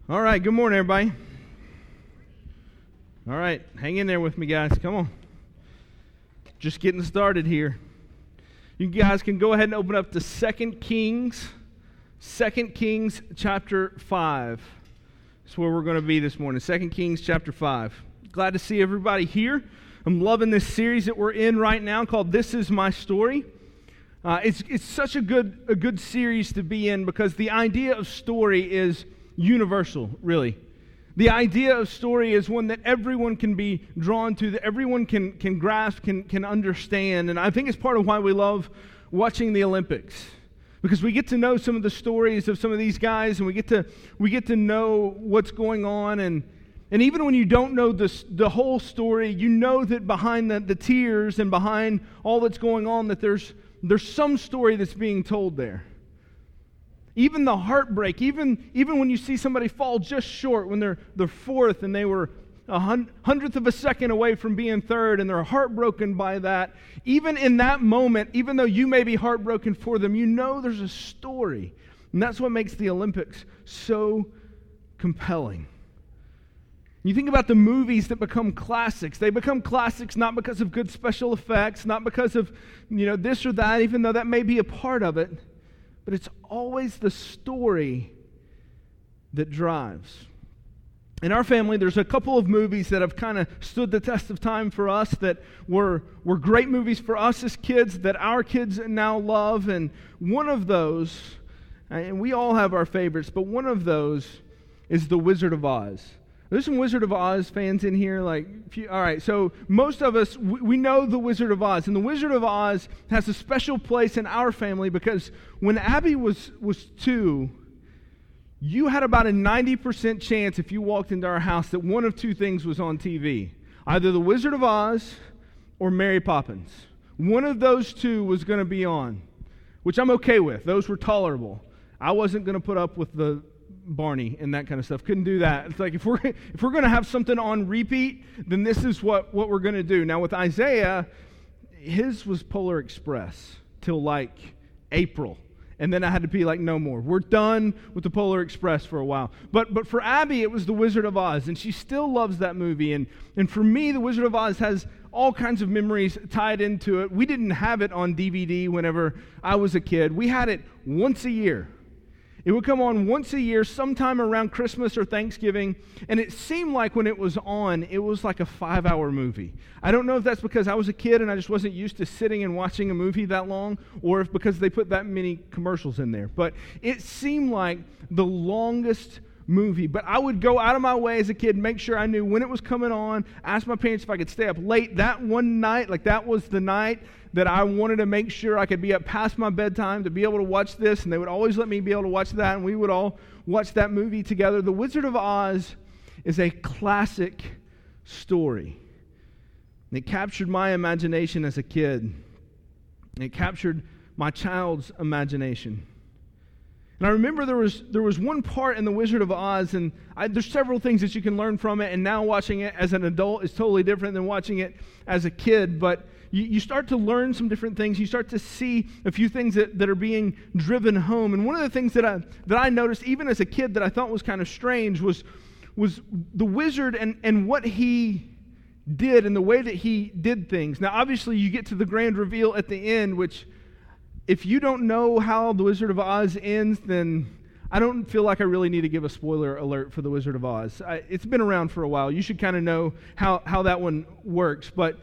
All right, good morning, everybody. All right, hang in there with me, guys. Come on. Just getting started here. You guys can go ahead and open up to 2 Kings chapter 5. That's where we're going to be this morning, 2 Kings chapter 5. Glad to see everybody here. I'm loving this series that we're in right now called This Is My Story. It's such a good series to be in because the idea of story is universal, really. The idea of story is one that everyone can be drawn to, that everyone can grasp, can understand. And I think it's part of why we love watching the Olympics. Because we get to know some of the stories of some of these guys, and we get to know what's going on. And even when you don't know the whole story, you know that behind the tears and behind all that's going on, that there's some story that's being told there. Even the heartbreak, even when you see somebody fall just short when they're fourth and they were a hundredth of a second away from being third and they're heartbroken by that, even in that moment, even though you may be heartbroken for them, you know there's a story. And that's what makes the Olympics so compelling. You think about the movies that become classics. They become classics not because of good special effects, not because of this or that, even though that may be a part of it. But it's always the story that drives. In our family, there's a couple of movies that have kind of stood the test of time for us that were great movies for us as kids that our kids now love. And one of those, and we all have our favorites, but one of those is The Wizard of Oz. There's some Wizard of Oz fans in here. All right, so most of us, we know The Wizard of Oz. And The Wizard of Oz has a special place in our family because when Abby was 2, you had about a 90% chance if you walked into our house that one of two things was on TV. Either The Wizard of Oz or Mary Poppins. One of those two was going to be on, which I'm okay with. Those were tolerable. I wasn't going to put up with the Barney and that kind of stuff. Couldn't do that. It's like if we're going to have something on repeat, then this is what we're going to do. Now with Isaiah, his was Polar Express till April. And then I had to be no more. We're done with the Polar Express for a while. But for Abby, it was The Wizard of Oz, and she still loves that movie. And for me, The Wizard of Oz has all kinds of memories tied into it. We didn't have it on DVD whenever I was a kid. We had it once a year. It would come on once a year, sometime around Christmas or Thanksgiving, and it seemed like when it was on, it was like a 5-hour movie. I don't know if that's because I was a kid and I just wasn't used to sitting and watching a movie that long, or if because they put that many commercials in there. But it seemed like the longest movie. But I would go out of my way as a kid, make sure I knew when it was coming on, ask my parents if I could stay up late that one night, that was the night that I wanted to make sure I could be up past my bedtime to be able to watch this, and they would always let me be able to watch that, and we would all watch that movie together. The Wizard of Oz is a classic story. It captured my imagination as a kid. It captured my child's imagination. And I remember there was one part in The Wizard of Oz, and there's several things that you can learn from it, and now watching it as an adult is totally different than watching it as a kid, but you start to learn some different things. You start to see a few things that are being driven home. And one of the things that I noticed, even as a kid, that I thought was kind of strange was the wizard and what he did and the way that he did things. Now, obviously, you get to the grand reveal at the end, which if you don't know how The Wizard of Oz ends, then I don't feel like I really need to give a spoiler alert for The Wizard of Oz. It's been around for a while. You should kind of know how that one works. But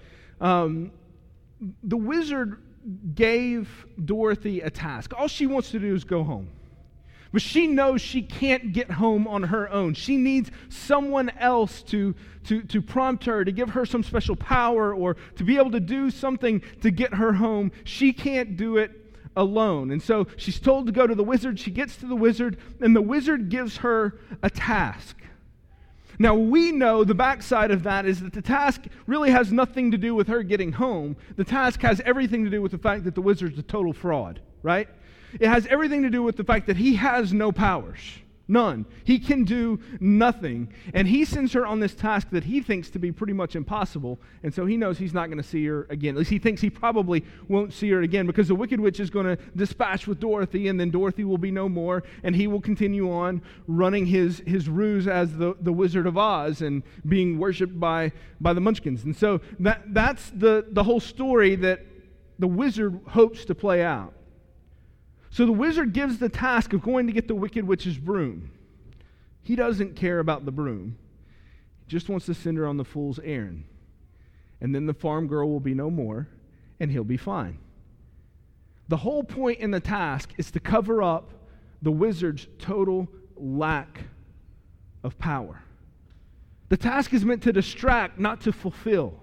the wizard gave Dorothy a task. All she wants to do is go home. But she knows she can't get home on her own. She needs someone else to prompt her, to give her some special power, or to be able to do something to get her home. She can't do it alone. And so she's told to go to the wizard. She gets to the wizard, and the wizard gives her a task. Now, we know the backside of that is that the task really has nothing to do with her getting home. The task has everything to do with the fact that the wizard's a total fraud, right? It has everything to do with the fact that he has no powers. None. He can do nothing. And he sends her on this task that he thinks to be pretty much impossible. And so he knows he's not going to see her again. At least he thinks he probably won't see her again, because the Wicked Witch is going to dispatch with Dorothy, and then Dorothy will be no more, and he will continue on running his ruse as the Wizard of Oz and being worshipped by the Munchkins. And so that's the whole story that the wizard hopes to play out. So the wizard gives the task of going to get the Wicked Witch's broom. He doesn't care about the broom. He just wants to send her on the fool's errand. And then the farm girl will be no more, and he'll be fine. The whole point in the task is to cover up the wizard's total lack of power. The task is meant to distract, not to fulfill.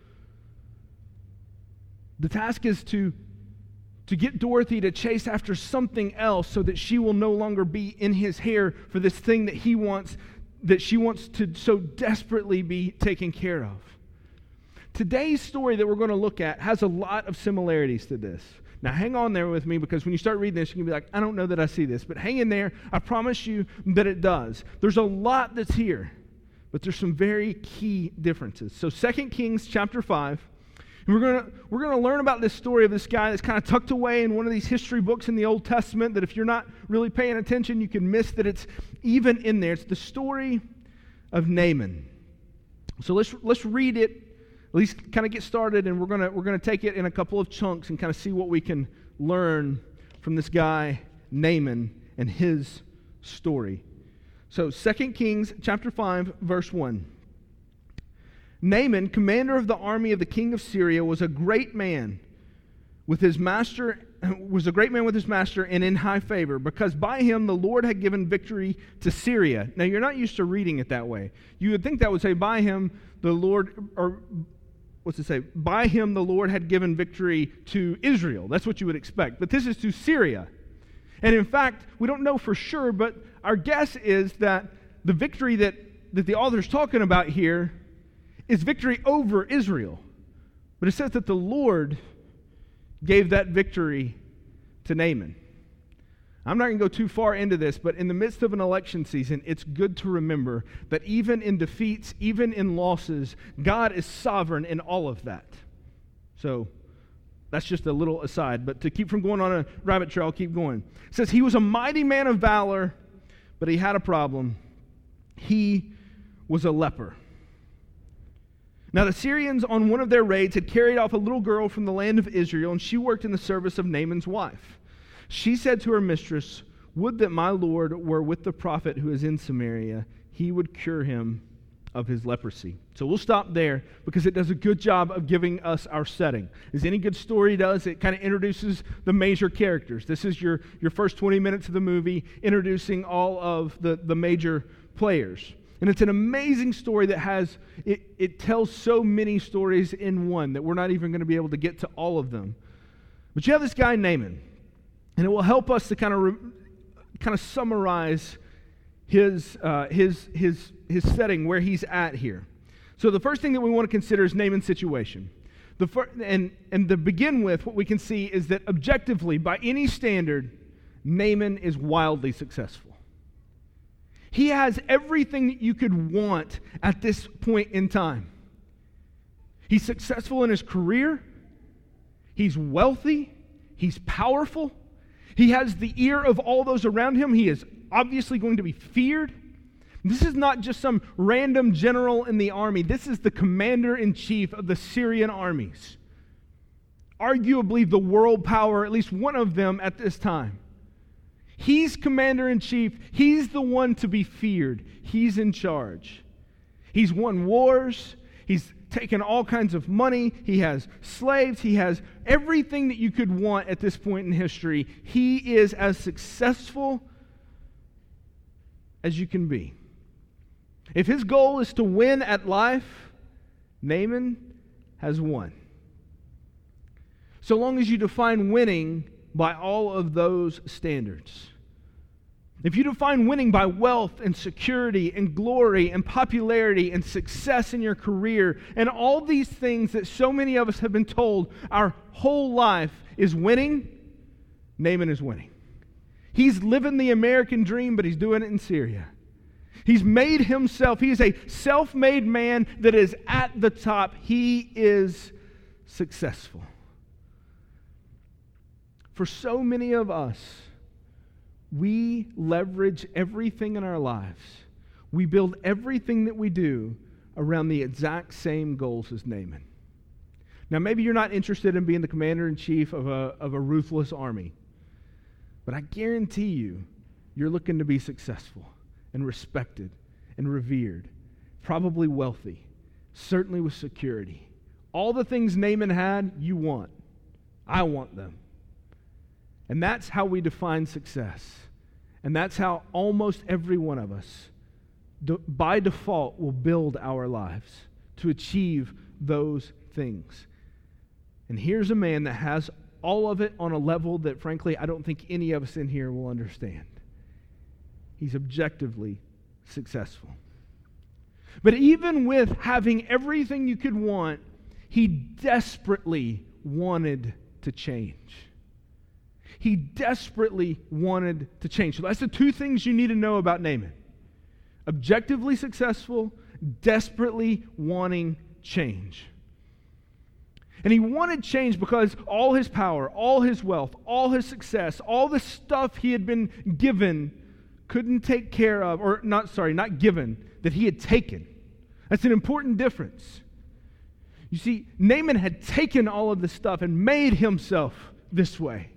The task is to get Dorothy to chase after something else so that she will no longer be in his hair for this thing that she wants to so desperately be taken care of. Today's story that we're going to look at has a lot of similarities to this. Now hang on there with me, because when you start reading this, you can be like, I don't know that I see this. But hang in there. I promise you that it does. There's a lot that's here, but there's some very key differences. So 2 Kings chapter 5. And we're going to learn about this story of this guy that's kind of tucked away in one of these history books in the Old Testament that if you're not really paying attention, you can miss that it's even in there. It's the story of Naaman. So let's read it, at least kind of get started, and we're going to take it in a couple of chunks and kind of see what we can learn from this guy Naaman and his story. So 2 Kings chapter 5 verse 1. Naaman, commander of the army of the king of Syria, was a great man with his master and in high favor, because by him the Lord had given victory to Syria. Now you're not used to reading it that way. You would think that would say by him the Lord, or what's it say? By him the Lord had given victory to Israel. That's what you would expect. But this is to Syria. And in fact, we don't know for sure, but our guess is that the victory that the author's talking about here is victory over Israel. But it says that the Lord gave that victory to Naaman. I'm not going to go too far into this, but in the midst of an election season, it's good to remember that even in defeats, even in losses, God is sovereign in all of that. So that's just a little aside, but to keep from going on a rabbit trail, I'll keep going. It says he was a mighty man of valor, but he had a problem. He was a leper. Now the Syrians on one of their raids had carried off a little girl from the land of Israel, and she worked in the service of Naaman's wife. She said to her mistress, "Would that my Lord were with the prophet who is in Samaria. He would cure him of his leprosy." So we'll stop there because it does a good job of giving us our setting. As any good story does, it kind of introduces the major characters. This is your first 20 minutes of the movie, introducing all of the major players. And it's an amazing story that has, it tells so many stories in one that we're not even going to be able to get to all of them. But you have this guy Naaman, and it will help us to kind of summarize his setting, where he's at here. So the first thing that we want to consider is Naaman's situation. And to begin with, what we can see is that objectively, by any standard, Naaman is wildly successful. He has everything that you could want at this point in time. He's successful in his career. He's wealthy. He's powerful. He has the ear of all those around him. He is obviously going to be feared. This is not just some random general in the army. This is the commander-in-chief of the Syrian armies. Arguably the world power, at least one of them at this time. He's commander-in-chief. He's the one to be feared. He's in charge. He's won wars. He's taken all kinds of money. He has slaves. He has everything that you could want at this point in history. He is as successful as you can be. If his goal is to win at life, Naaman has won. So long as you define winning by all of those standards. If you define winning by wealth and security and glory and popularity and success in your career and all these things that so many of us have been told our whole life is winning, Naaman is winning. He's living the American dream, but he's doing it in Syria. He's made himself, he is a self-made man that is at the top. He is successful. For so many of us, we leverage everything in our lives. We build everything that we do around the exact same goals as Naaman. Now, maybe you're not interested in being the commander-in-chief of a ruthless army, but I guarantee you're looking to be successful and respected and revered, probably wealthy, certainly with security. All the things Naaman had, you want. I want them. And that's how we define success. And that's how almost every one of us, by default, will build our lives to achieve those things. And here's a man that has all of it on a level that, frankly, I don't think any of us in here will understand. He's objectively successful. But even with having everything you could want, he desperately wanted to change. He desperately wanted to change. So that's the two things you need to know about Naaman. Objectively successful, desperately wanting change. And he wanted change because all his power, all his wealth, all his success, all the stuff he had been given couldn't take care of, not given, that he had taken. That's an important difference. You see, Naaman had taken all of this stuff and made himself this way.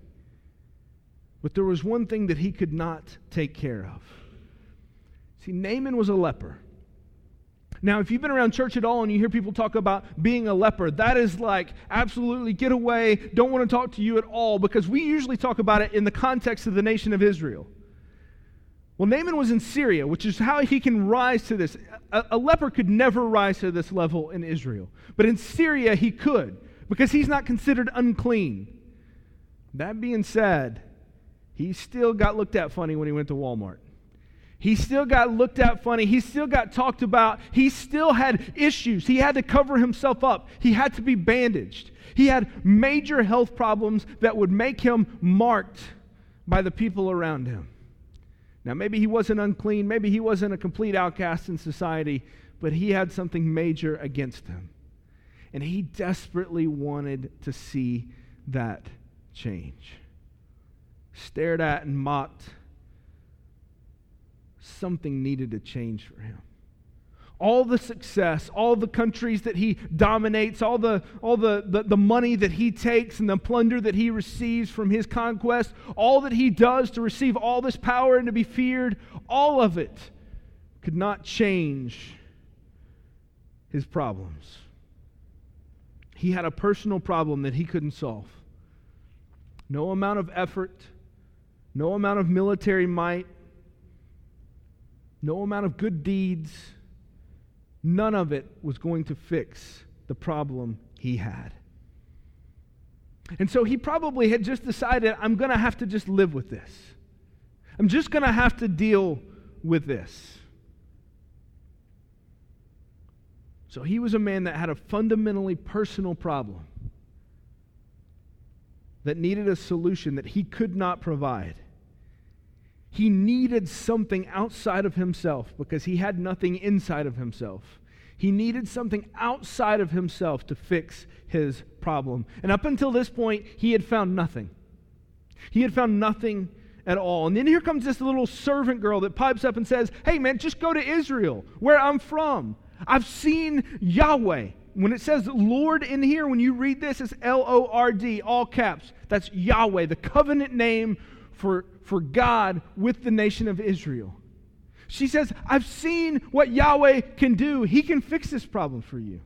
But there was one thing that he could not take care of. See, Naaman was a leper. Now, if you've been around church at all and you hear people talk about being a leper, that is like, absolutely get away, don't want to talk to you at all, because we usually talk about it in the context of the nation of Israel. Well, Naaman was in Syria, which is how he can rise to this. A leper could never rise to this level in Israel. But in Syria, he could, because he's not considered unclean. That being said, he still got looked at funny when he went to Walmart. He still got looked at funny. He still got talked about. He still had issues. He had to cover himself up. He had to be bandaged. He had major health problems that would make him marked by the people around him. Now, maybe he wasn't unclean. Maybe he wasn't a complete outcast in society, but he had something major against him. And he desperately wanted to see that change. Stared at and mocked. Something needed to change for him. All the success, all the countries that he dominates, all the money that he takes and the plunder that he receives from his conquest, all that he does to receive all this power and to be feared, all of it could not change his problems. He had a personal problem that he couldn't solve. No amount of effort, no amount of military might, no amount of good deeds, none of it was going to fix the problem he had. And so he probably had just decided, I'm going to have to just live with this. I'm just going to have to deal with this. So he was a man that had a fundamentally personal problem that needed a solution that he could not provide. He needed something outside of himself because he had nothing inside of himself. He needed something outside of himself to fix his problem. And up until this point, he had found nothing. He had found nothing at all. And then here comes this little servant girl that pipes up and says, hey man, just go to Israel, where I'm from. I've seen Yahweh. When it says Lord in here, when you read this, it's L-O-R-D, all caps. That's Yahweh, the covenant name for God with the nation of Israel. She says, I've seen what Yahweh can do. He can fix this problem for you.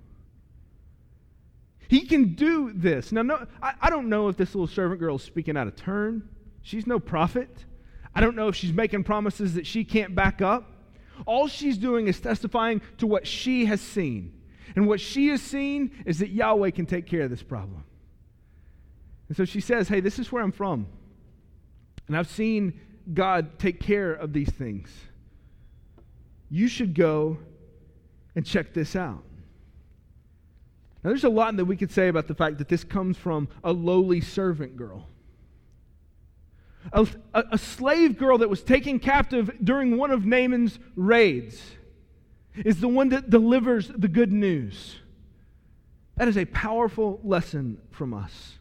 He can do this. Now, I don't know if this little servant girl is speaking out of turn. She's no prophet. I don't know if she's making promises that she can't back up. All she's doing is testifying to what she has seen. And what she has seen is that Yahweh can take care of this problem. And so she says, hey, this is where I'm from. And I've seen God take care of these things. You should go and check this out. Now, there's a lot that we could say about the fact that this comes from a lowly servant girl. A slave girl that was taken captive during one of Naaman's raids is the one that delivers the good news. That is a powerful lesson from us.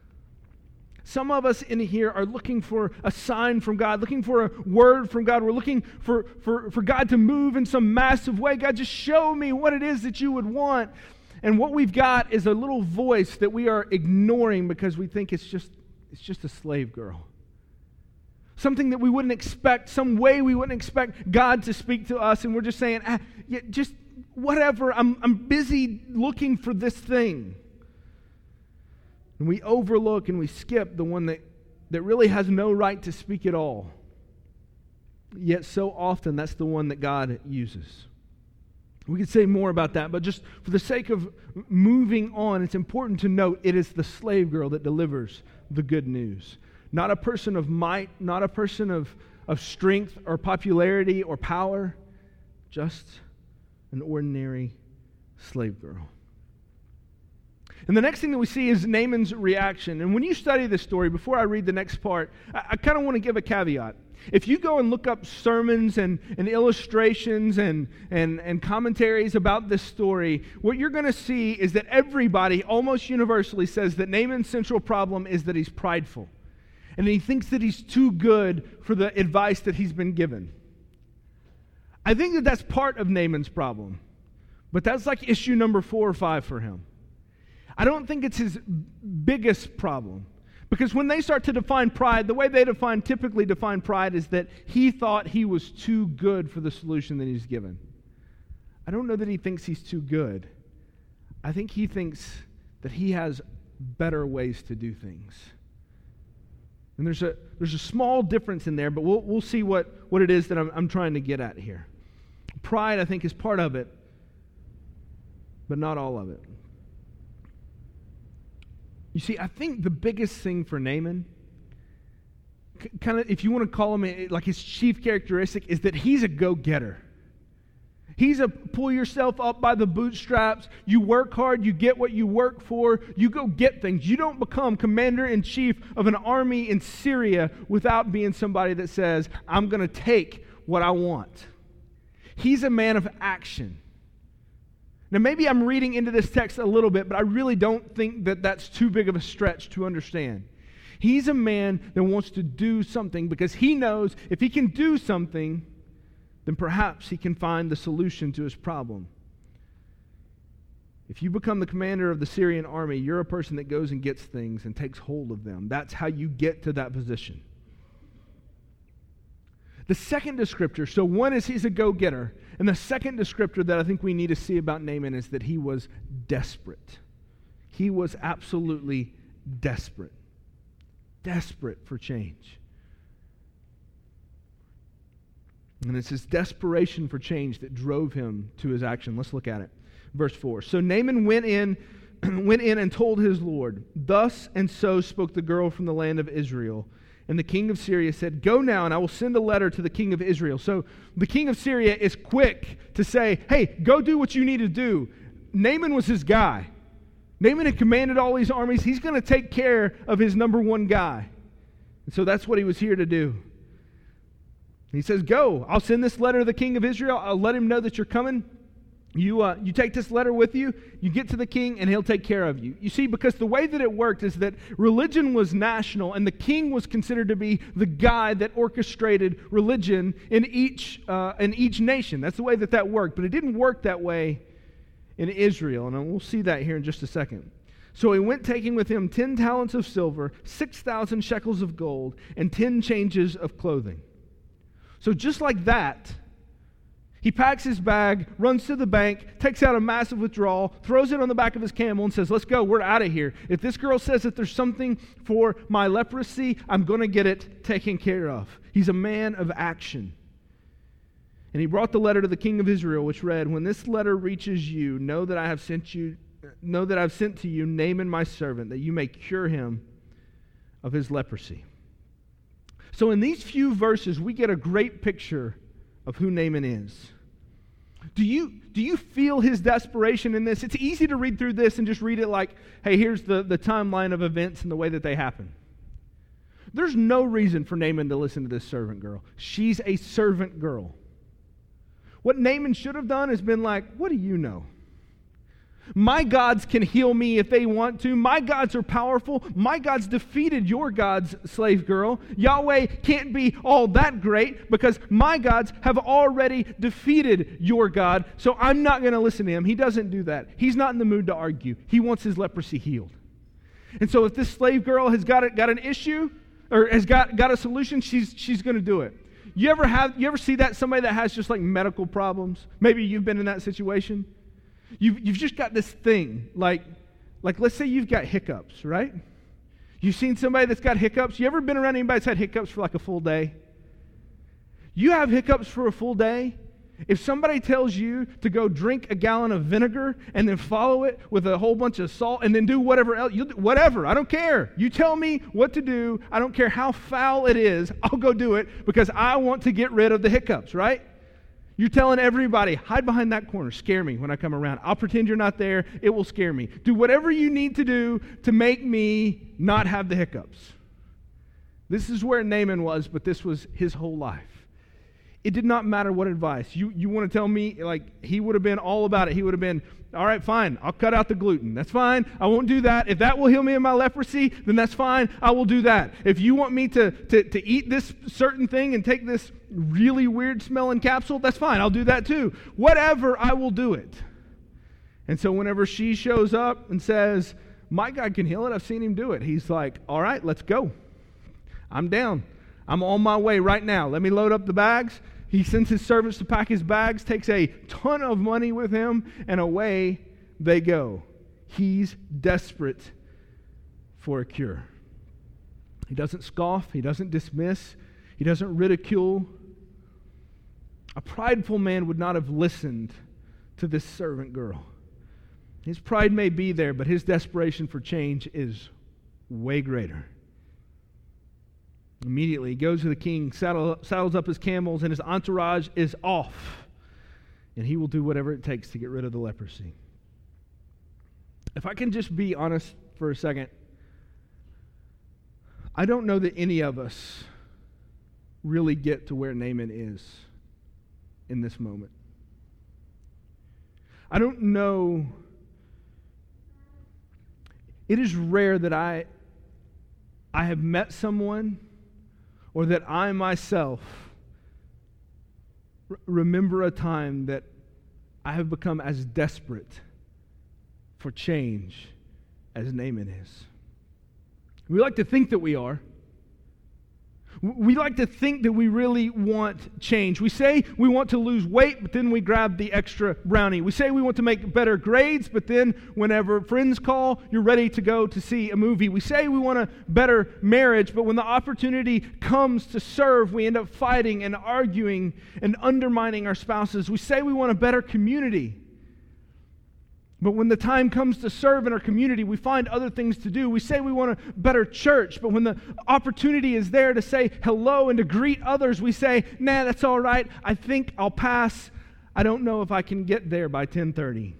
Some of us in here are looking for a sign from God, looking for a word from God. We're looking for God to move in some massive way. God, just show me what it is that you would want. And what we've got is a little voice that we are ignoring because we think it's just a slave girl. Something that we wouldn't expect, some way we wouldn't expect God to speak to us, and we're just saying, yeah, just whatever, I'm busy looking for this thing. And we overlook and we skip the one that really has no right to speak at all. Yet so often that's the one that God uses. We could say more about that, but just for the sake of moving on, it's important to note it is the slave girl that delivers the good news. Not a person of might, not a person of strength or popularity or power, just an ordinary slave girl. And the next thing that we see is Naaman's reaction. And when you study this story, before I read the next part, I kind of want to give a caveat. If you go and look up sermons and illustrations and commentaries about this story, what you're going to see is that everybody almost universally says that Naaman's central problem is that he's prideful. And he thinks that he's too good for the advice that he's been given. I think that that's part of Naaman's problem. But that's like issue number 4 or 5 for him. I don't think it's his biggest problem. Because when they start to define pride, the way they typically define pride is that he thought he was too good for the solution that he's given. I don't know that he thinks he's too good. I think he thinks that he has better ways to do things. And there's a small difference in there, but we'll see what it is that I'm trying to get at here. Pride, I think, is part of it, but not all of it. You see, I think the biggest thing for Naaman, kind of, if you want to call him like his chief characteristic, is that he's a go-getter. He's a pull yourself up by the bootstraps. You work hard, you get what you work for, you go get things. You don't become commander-in-chief of an army in Syria without being somebody that says, I'm going to take what I want. He's a man of action. Now, maybe I'm reading into this text a little bit, but I really don't think that that's too big of a stretch to understand. He's a man that wants to do something because he knows if he can do something, then perhaps he can find the solution to his problem. If you become the commander of the Syrian army, you're a person that goes and gets things and takes hold of them. That's how you get to that position. The second descriptor, so one is he's a go-getter, and the second descriptor that I think we need to see about Naaman is that he was desperate. He was absolutely desperate. Desperate for change. And it's his desperation for change that drove him to his action. Let's look at it. Verse 4. So Naaman went in and told his Lord, "Thus and so spoke the girl from the land of Israel." And the king of Syria said, "Go now, and I will send a letter to the king of Israel." So the king of Syria is quick to say, hey, go do what you need to do. Naaman was his guy. Naaman had commanded all these armies. He's going to take care of his number one guy. And so that's what he was here to do. He says, go. I'll send this letter to the king of Israel. I'll let him know that you're coming. You take this letter with you, you get to the king, and he'll take care of you. You see, because the way that it worked is that religion was national, and the king was considered to be the guy that orchestrated religion in each nation. That's the way that worked. But it didn't work that way in Israel, and we'll see that here in just a second. So he went taking with him 10 talents of silver, 6,000 shekels of gold, and 10 changes of clothing. So just like that, he packs his bag, runs to the bank, takes out a massive withdrawal, throws it on the back of his camel and says, let's go, we're out of here. If this girl says that there's something for my leprosy, I'm going to get it taken care of. He's a man of action. And he brought the letter to the king of Israel, which read, when this letter reaches you, know that I've sent to you Naaman my servant, that you may cure him of his leprosy. So in these few verses, we get a great picture of who Naaman is. Do you feel his desperation in this? It's easy to read through this and just read it like, hey, here's the timeline of events and the way that they happen. There's no reason for Naaman to listen to this servant girl. She's a servant girl. What Naaman should have done is been like, what do you know? My gods can heal me if they want to. My gods are powerful. My gods defeated your gods, slave girl. Yahweh can't be all that great because my gods have already defeated your God, so I'm not going to listen to him. He doesn't do that. He's not in the mood to argue. He wants his leprosy healed. And so if this slave girl has got an issue or has got a solution, she's going to do it. You ever see that, somebody that has just like medical problems? Maybe you've been in that situation. You've just got this thing, like let's say you've got hiccups, right? You've seen somebody that's got hiccups. You ever been around anybody that's had hiccups for like a full day? You have hiccups for a full day. If somebody tells you to go drink a gallon of vinegar and then follow it with a whole bunch of salt and then do whatever else, whatever, I don't care. You tell me what to do. I don't care how foul it is. I'll go do it because I want to get rid of the hiccups, right? You're telling everybody, hide behind that corner. Scare me when I come around. I'll pretend you're not there. It will scare me. Do whatever you need to do to make me not have the hiccups. This is where Naaman was, but this was his whole life. It did not matter what advice. You want to tell me, like, he would have been all about it. He would have been, all right, fine, I'll cut out the gluten. That's fine. I won't do that. If that will heal me of my leprosy, then that's fine. I will do that. If you want me to eat this certain thing and take this really weird smelling capsule, that's fine. I'll do that too. Whatever, I will do it. And so whenever she shows up and says, my God can heal it, I've seen him do it. He's like, all right, let's go. I'm down. I'm on my way right now. Let me load up the bags. He sends his servants to pack his bags, takes a ton of money with him, and away they go. He's desperate for a cure. He doesn't scoff. He doesn't dismiss. He doesn't ridicule. A prideful man would not have listened to this servant girl. His pride may be there, but his desperation for change is way greater. Immediately, he goes to the king, saddles up his camels, and his entourage is off. And he will do whatever it takes to get rid of the leprosy. If I can just be honest for a second, I don't know that any of us really get to where Naaman is in this moment. I don't know. It is rare that I have met someone or that I myself remember a time that I have become as desperate for change as Naaman is. We like to think that we are. We like to think that we really want change. We say we want to lose weight, but then we grab the extra brownie. We say we want to make better grades, but then whenever friends call, you're ready to go to see a movie. We say we want a better marriage, but when the opportunity comes to serve, we end up fighting and arguing and undermining our spouses. We say we want a better community. But when the time comes to serve in our community, we find other things to do. We say we want a better church, but when the opportunity is there to say hello and to greet others, we say, nah, that's all right. I think I'll pass. I don't know if I can get there by 10:30.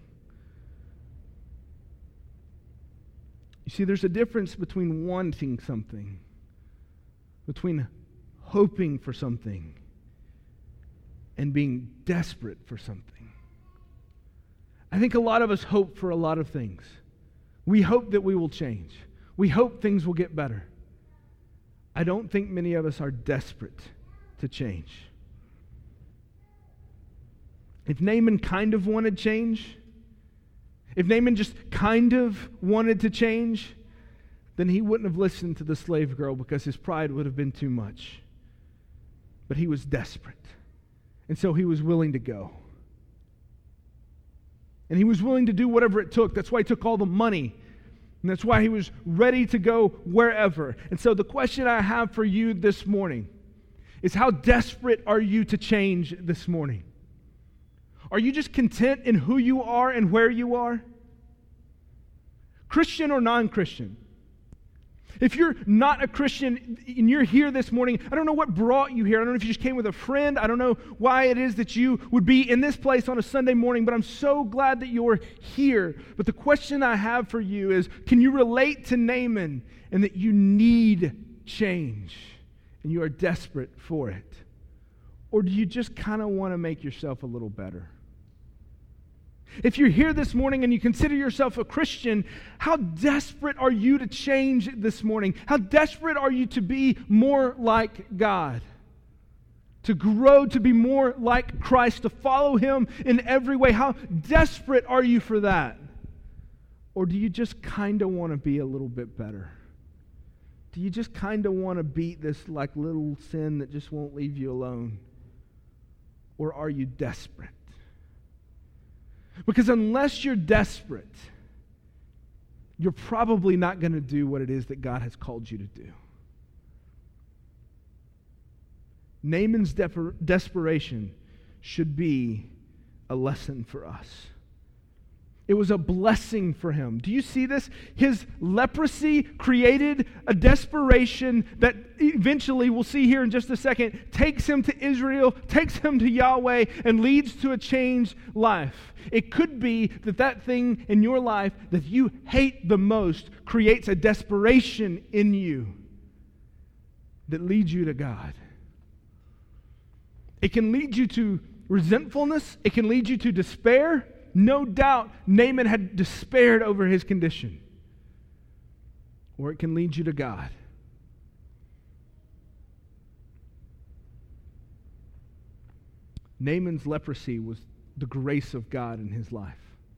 You see, there's a difference between wanting something, between hoping for something, and being desperate for something. I think a lot of us hope for a lot of things. We hope that we will change. We hope things will get better. I don't think many of us are desperate to change. If Naaman kind of wanted change, if Naaman just kind of wanted to change, then he wouldn't have listened to the slave girl because his pride would have been too much. But he was desperate. And so he was willing to go. And he was willing to do whatever it took. That's why he took all the money. And that's why he was ready to go wherever. And so the question I have for you this morning is, how desperate are you to change this morning? Are you just content in who you are and where you are? Christian or non-Christian? If you're not a Christian and you're here this morning, I don't know what brought you here. I don't know if you just came with a friend. I don't know why it is that you would be in this place on a Sunday morning, but I'm so glad that you're here. But the question I have for you is, can you relate to Naaman and that you need change and you are desperate for it? Or do you just kind of want to make yourself a little better? If you're here this morning and you consider yourself a Christian, how desperate are you to change this morning? How desperate are you to be more like God? To grow to be more like Christ, to follow Him in every way? How desperate are you for that? Or do you just kind of want to be a little bit better? Do you just kind of want to beat this like little sin that just won't leave you alone? Or are you desperate? Because unless you're desperate, you're probably not going to do what it is that God has called you to do. Naaman's desperation should be a lesson for us. It was a blessing for him. Do you see this? His leprosy created a desperation that eventually, we'll see here in just a second, takes him to Israel, takes him to Yahweh, and leads to a changed life. It could be that thing in your life that you hate the most creates a desperation in you that leads you to God. It can lead you to resentfulness. It can lead you to despair. No doubt Naaman had despaired over his condition. Or it can lead you to God. Naaman's leprosy was the grace of God in his life.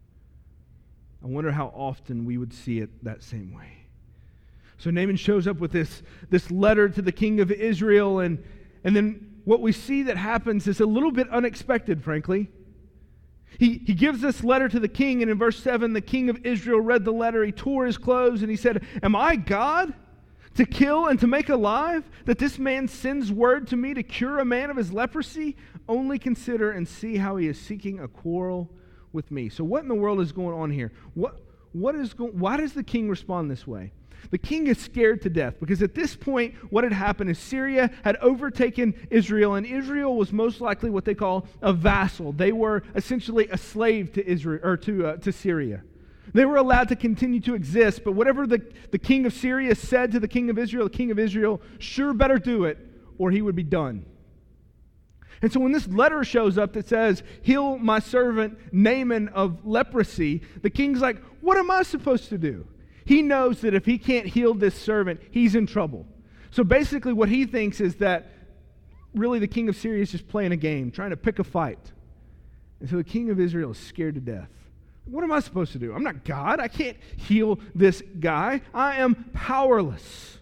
I wonder how often we would see it that same way. So Naaman shows up with this letter to the king of Israel, and then what we see that happens is a little bit unexpected, frankly. He gives this letter to the king, and in verse 7, the king of Israel read the letter. He tore his clothes, and he said, "Am I God to kill and to make alive, that this man sends word to me to cure a man of his leprosy? Only consider and see how he is seeking a quarrel with me." So what in the world is going on here? Why does the king respond this way? The king is scared to death because at this point, what had happened is Syria had overtaken Israel, and Israel was most likely what they call a vassal. They were essentially a slave to Israel or to Syria. They were allowed to continue to exist, but whatever the king of Syria said to the king of Israel sure better do it, or he would be done. And so when this letter shows up that says, "Heal my servant Naaman of leprosy," the king's like, what am I supposed to do? He knows that if he can't heal this servant, he's in trouble. So basically what he thinks is that really the king of Syria is just playing a game, trying to pick a fight. And so the king of Israel is scared to death. What am I supposed to do? I'm not God. I can't heal this guy. I am powerless.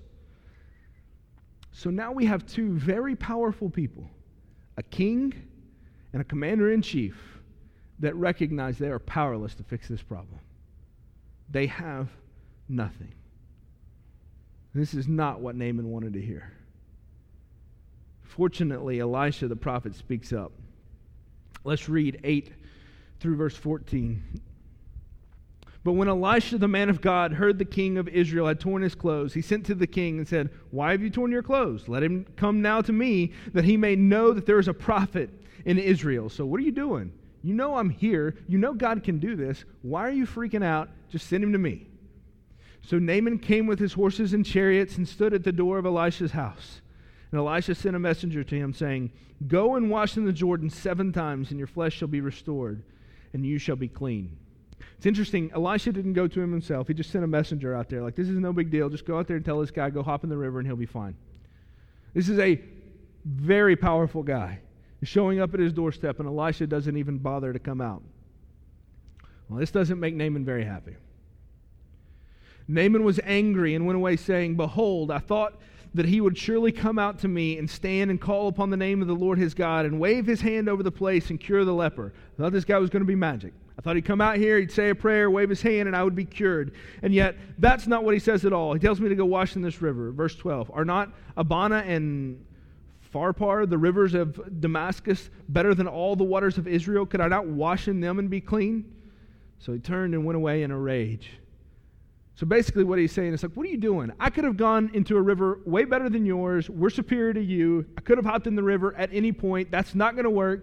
So now we have two very powerful people, a king and a commander-in-chief, that recognize they are powerless to fix this problem. They have nothing. This is not what Naaman wanted to hear. Fortunately, Elisha the prophet speaks up. Let's read 8 through verse 14. But when Elisha the man of God heard the king of Israel had torn his clothes, he sent to the king and said, "Why have you torn your clothes? Let him come now to me, that he may know that there is a prophet in Israel." So what are you doing? You know I'm here. You know God can do this. Why are you freaking out? Just send him to me. So Naaman came with his horses and chariots and stood at the door of Elisha's house. And Elisha sent a messenger to him, saying, "Go and wash in the Jordan 7 times, and your flesh shall be restored, and you shall be clean." It's interesting, Elisha didn't go to him himself. He just sent a messenger out there. Like, this is no big deal. Just go out there and tell this guy, go hop in the river, and he'll be fine. This is a very powerful guy. He's showing up at his doorstep, and Elisha doesn't even bother to come out. Well, this doesn't make Naaman very happy. Naaman was angry and went away saying, "Behold, I thought that he would surely come out to me and stand and call upon the name of the Lord his God and wave his hand over the place and cure the leper." I thought this guy was going to be magic. I thought he'd come out here, he'd say a prayer, wave his hand, and I would be cured. And yet, that's not what he says at all. He tells me to go wash in this river. Verse 12, "Are not Abana and Pharpar, the rivers of Damascus, better than all the waters of Israel? Could I not wash in them and be clean?" So he turned and went away in a rage. So basically what he's saying is like, what are you doing? I could have gone into a river way better than yours. We're superior to you. I could have hopped in the river at any point. That's not going to work.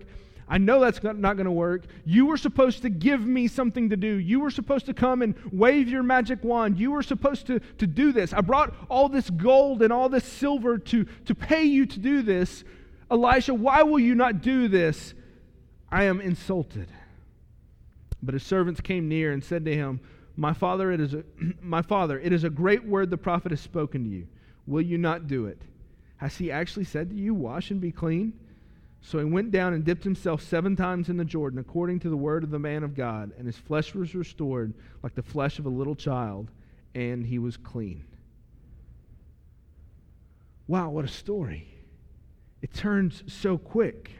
I know that's not going to work. You were supposed to give me something to do. You were supposed to come and wave your magic wand. You were supposed to do this. I brought all this gold and all this silver to pay you to do this. Elisha, why will you not do this? I am insulted. But his servants came near and said to him, My father, it is a great word the prophet has spoken to you. Will you not do it? Has he actually said to you, wash and be clean? So he went down and dipped himself 7 times in the Jordan, according to the word of the man of God, and his flesh was restored like the flesh of a little child, and he was clean. Wow, what a story. It turns so quick.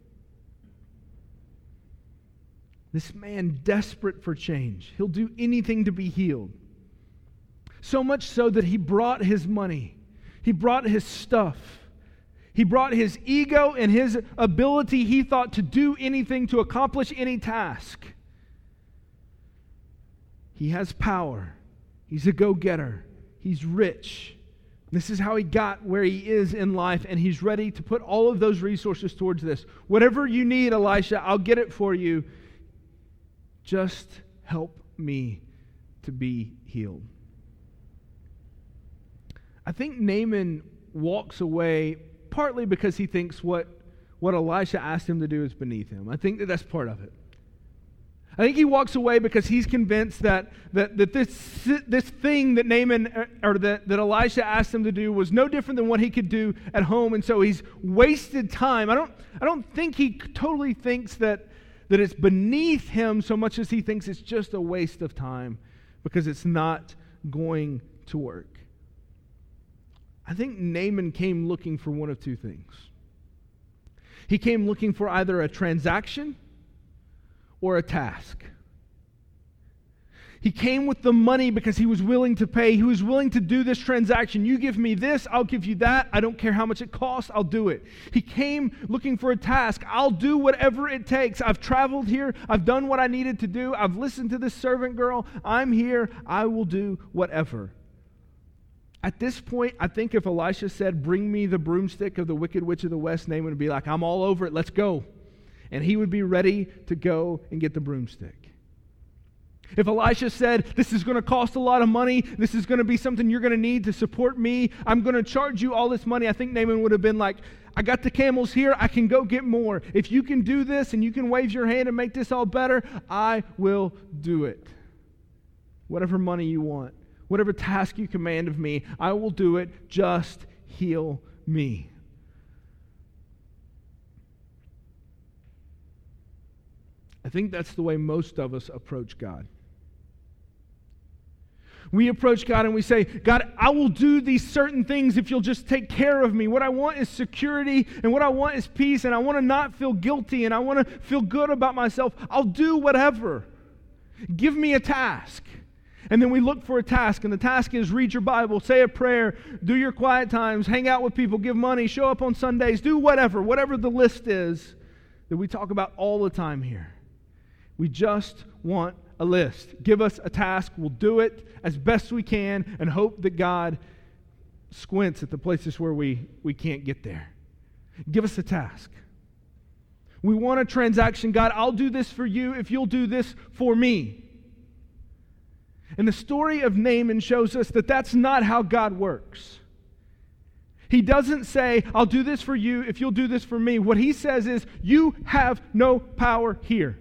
This man, desperate for change. He'll do anything to be healed. So much so that he brought his money. He brought his stuff. He brought his ego and his ability, he thought, to do anything, to accomplish any task. He has power. He's a go-getter. He's rich. This is how he got where he is in life, and he's ready to put all of those resources towards this. Whatever you need, Elisha, I'll get it for you. Just help me to be healed. I think Naaman walks away partly because he thinks what Elisha asked him to do is beneath him. I think that's part of it. I think he walks away because he's convinced that this thing that Naaman or that Elisha asked him to do was no different than what he could do at home, and so he's wasted time. I don't think he totally thinks that it's beneath him so much as he thinks it's just a waste of time because it's not going to work. I think Naaman came looking for one of two things. He came looking for either a transaction or a task. He came with the money because he was willing to pay. He was willing to do this transaction. You give me this, I'll give you that. I don't care how much it costs, I'll do it. He came looking for a task. I'll do whatever it takes. I've traveled here. I've done what I needed to do. I've listened to this servant girl. I'm here. I will do whatever. At this point, I think if Elisha said, bring me the broomstick of the wicked witch of the west, Naaman would be like, I'm all over it, let's go. And he would be ready to go and get the broomstick. If Elisha said, this is going to cost a lot of money, this is going to be something you're going to need to support me, I'm going to charge you all this money, I think Naaman would have been like, I got the camels here, I can go get more. If you can do this and you can wave your hand and make this all better, I will do it. Whatever money you want. Whatever task you command of me, I will do it. Just heal me. I think that's the way most of us approach God. We approach God and we say, God, I will do these certain things if you'll just take care of me. What I want is security, and what I want is peace, and I want to not feel guilty, and I want to feel good about myself. I'll do whatever. Give me a task. And then we look for a task, and the task is read your Bible, say a prayer, do your quiet times, hang out with people, give money, show up on Sundays, do whatever the list is that we talk about all the time here. We just want a list. Give us a task, we'll do it as best we can and hope that God squints at the places where we can't get there. Give us a task. We want a transaction. God, I'll do this for you if you'll do this for me. And the story of Naaman shows us that that's not how God works. He doesn't say, I'll do this for you if you'll do this for me. What he says is, you have no power here.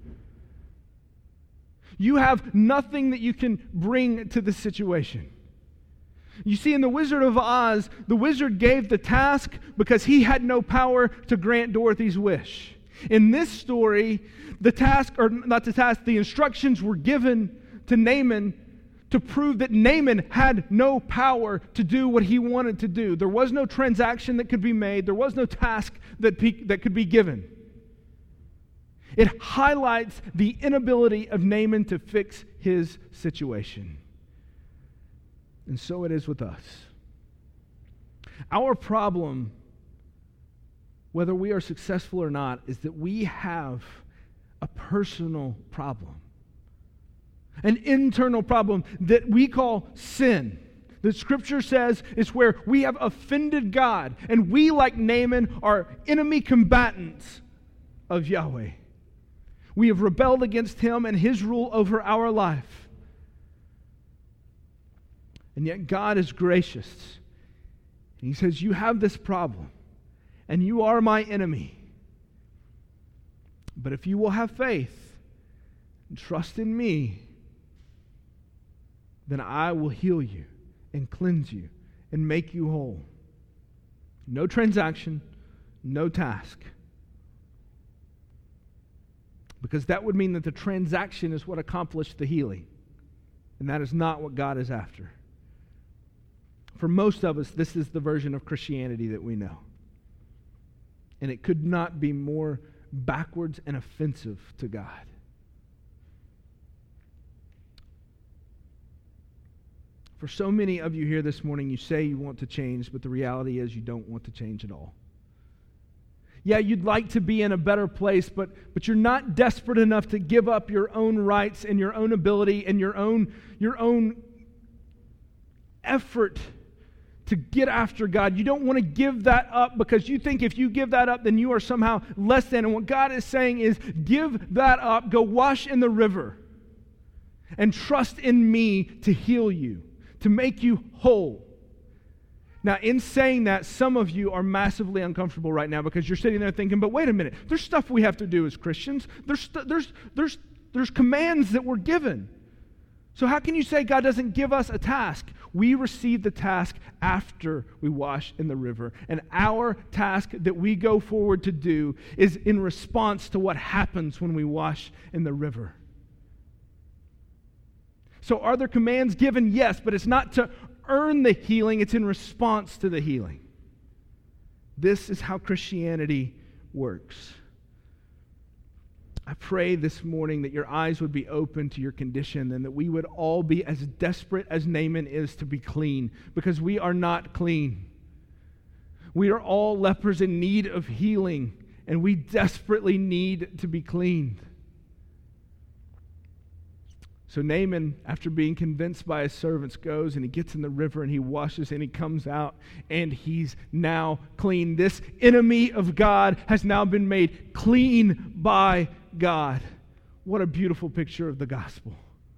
You have nothing that you can bring to the situation. You see, in The Wizard of Oz, the wizard gave the task because he had no power to grant Dorothy's wish. In this story, the instructions were given to Naaman to prove that Naaman had no power to do what he wanted to do. There was no transaction that could be made. There was no task that could be given. It highlights the inability of Naaman to fix his situation. And so it is with us. Our problem, whether we are successful or not, is that we have a personal problem. An internal problem that we call sin. The Scripture says is where we have offended God, and we, like Naaman, are enemy combatants of Yahweh. We have rebelled against Him and His rule over our life. And yet God is gracious. And He says, you have this problem, and you are my enemy. But if you will have faith and trust in me, then I will heal you and cleanse you and make you whole. No transaction, no task. Because that would mean that the transaction is what accomplished the healing. And that is not what God is after. For most of us, this is the version of Christianity that we know. And it could not be more backwards and offensive to God. For so many of you here this morning, you say you want to change, but the reality is you don't want to change at all. Yeah, you'd like to be in a better place, but you're not desperate enough to give up your own rights and your own ability and your own effort to get after God. You don't want to give that up because you think if you give that up, then you are somehow less than. And what God is saying is, give that up, go wash in the river, and trust in me to heal you, to make you whole. Now, in saying that, some of you are massively uncomfortable right now because you're sitting there thinking, but wait a minute, there's stuff we have to do as Christians. There's commands that we're given. So how can you say God doesn't give us a task? We receive the task after we wash in the river. And our task that we go forward to do is in response to what happens when we wash in the river. So are there commands given? Yes, but it's not to earn the healing, it's in response to the healing. This is how Christianity works. I pray this morning that your eyes would be open to your condition and that we would all be as desperate as Naaman is to be clean, because we are not clean. We are all lepers in need of healing, and we desperately need to be cleaned. So Naaman, after being convinced by his servants, goes and he gets in the river and he washes and he comes out and he's now clean. This enemy of God has now been made clean by God. What a beautiful picture of the gospel.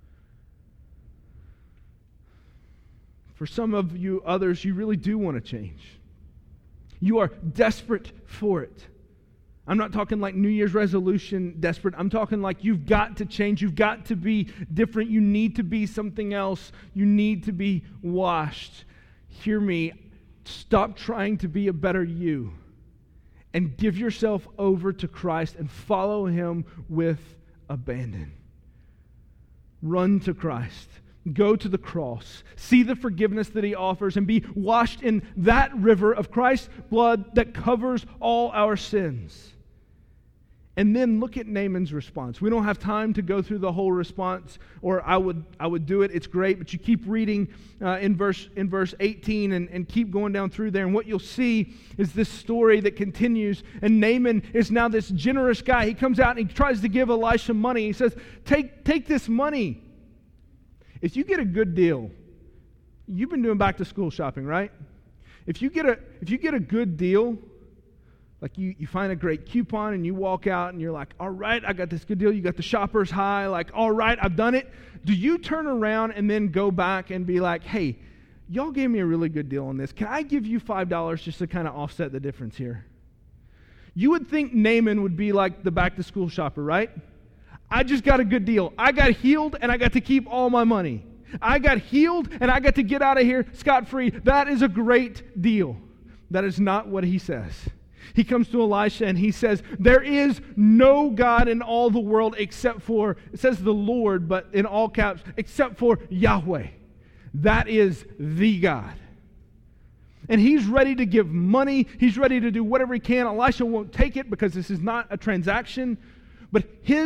For some of you others, you really do want to change. You are desperate for it. I'm not talking like New Year's resolution desperate. I'm talking like you've got to change. You've got to be different. You need to be something else. You need to be washed. Hear me. Stop trying to be a better you and give yourself over to Christ and follow Him with abandon. Run to Christ. Go to the cross. See the forgiveness that He offers and be washed in that river of Christ's blood that covers all our sins. And then look at Naaman's response. We don't have time to go through the whole response, or I would do it. It's great, but you keep reading in verse 18 and keep going down through there. And what you'll see is this story that continues. And Naaman is now this generous guy. He comes out and he tries to give Elisha money. He says, take this money. If you get a good deal, you've been doing back to school shopping, right? If you get a good deal, like you find a great coupon and you walk out and you're like, all right, I got this good deal. You got the shopper's high, like, all right, I've done it. Do you turn around and then go back and be like, hey, y'all gave me a really good deal on this. Can I give you $5 just to kind of offset the difference here? You would think Naaman would be like the back to school shopper, right? I just got a good deal. I got healed and I got to keep all my money. I got healed and I got to get out of here scot-free. That is a great deal. That is not what he says. He comes to Elisha and he says, there is no God in all the world except for, it says the Lord, but in all caps, except for Yahweh. That is the God. And he's ready to give money. He's ready to do whatever he can. Elisha won't take it because this is not a transaction. But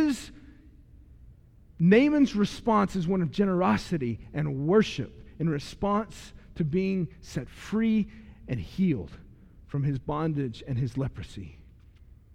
Naaman's response is one of generosity and worship in response to being set free and healed from his bondage and his leprosy.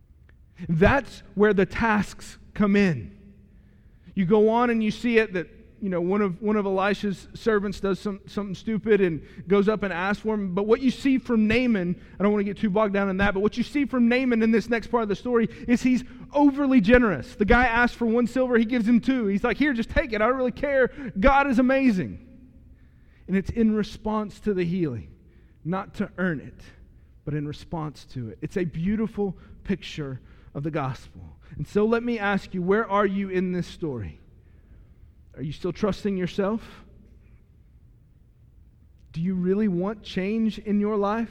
That's where the tasks come in. You go on and you see it that one of Elisha's servants does something stupid and goes up and asks for him. But what you see from Naaman, I don't want to get too bogged down in that, but what you see from Naaman in this next part of the story is he's overly generous. The guy asked for 1 silver, he gives him 2. He's like, here, just take it. I don't really care. God is amazing. And it's in response to the healing, not to earn it, but in response to it. It's a beautiful picture of the gospel. And so let me ask you, where are you in this story? Are you still trusting yourself? Do you really want change in your life?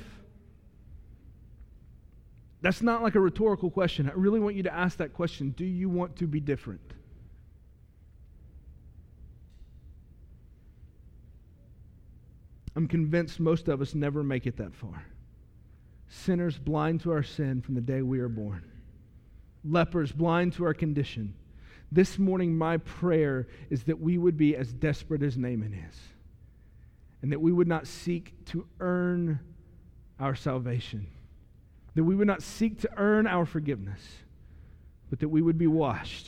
That's not like a rhetorical question. I really want you to ask that question. Do you want to be different? I'm convinced most of us never make it that far. Sinners blind to our sin from the day we are born. Lepers blind to our condition. This morning, my prayer is that we would be as desperate as Naaman is, and that we would not seek to earn our salvation, that we would not seek to earn our forgiveness, but that we would be washed.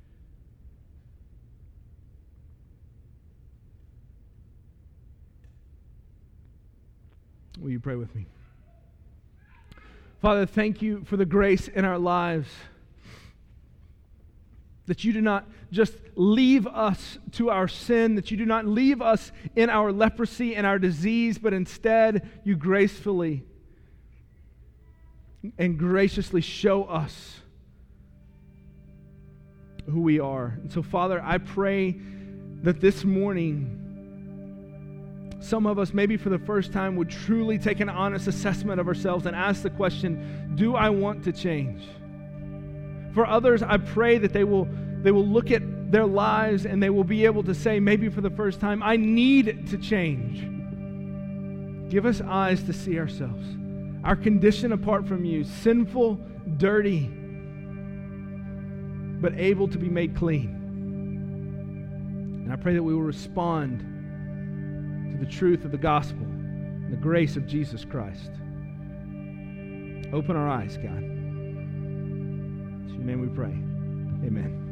Will you pray with me? Father, thank you for the grace in our lives, that you do not just leave us to our sin, that you do not leave us in our leprosy and our disease, but instead you gracefully and graciously show us who we are. And so, Father, I pray that this morning, some of us, maybe for the first time, would truly take an honest assessment of ourselves and ask the question, do I want to change? For others, I pray that they will look at their lives and they will be able to say, maybe for the first time, I need to change. Give us eyes to see ourselves, our condition apart from you, sinful, dirty, but able to be made clean. And I pray that we will respond to the truth of the gospel and the grace of Jesus Christ. Open our eyes, God. In your name we pray. Amen.